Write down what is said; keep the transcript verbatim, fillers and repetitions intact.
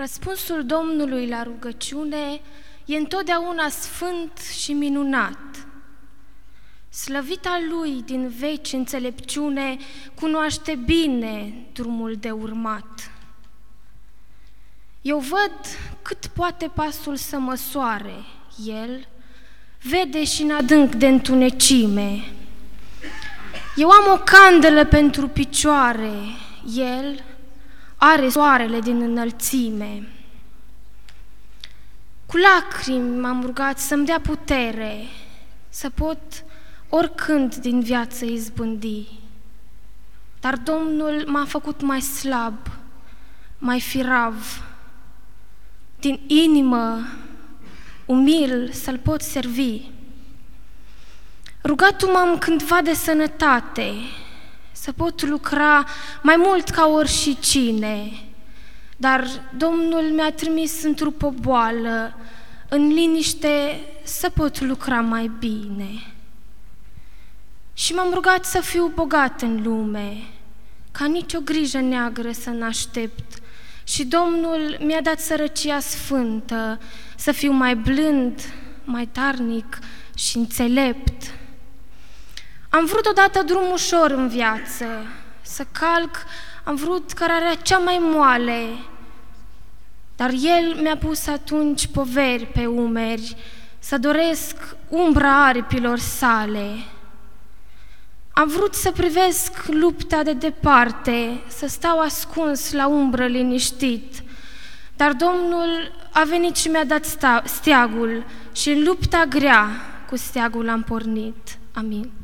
Răspunsul Domnului la rugăciune e întotdeauna sfânt și minunat. Slăvita Lui din veci înțelepciune cunoaște bine drumul de urmat. Eu văd cât poate pasul să măsoare, El vede și în adânc de întunecime. Eu am o candelă pentru picioare, El are soarele din înălțime. Cu lacrimi m-am rugat să-mi dea putere, să pot oricând din viață izbândi. Dar Domnul m-a făcut mai slab, mai firav, din inimă umil să-L pot servi. Rugat-o m-am cândva de sănătate, să pot lucra mai mult ca oricine, dar Domnul mi-a trimis într-o poboală, în liniște să pot lucra mai bine. Și m-am rugat să fiu bogat în lume, ca nicio grijă neagră să n-aștept, și Domnul mi-a dat sărăcia sfântă, să fiu mai blând, mai darnic și înțelept. Am vrut odată drum ușor în viață, să calc, am vrut cărarea cea mai moale, dar El mi-a pus atunci poveri pe umeri, să doresc umbra aripilor sale. Am vrut să privesc lupta de departe, să stau ascuns la umbră liniștit, dar Domnul a venit și mi-a dat steagul și în lupta grea cu steagul am pornit. Amin.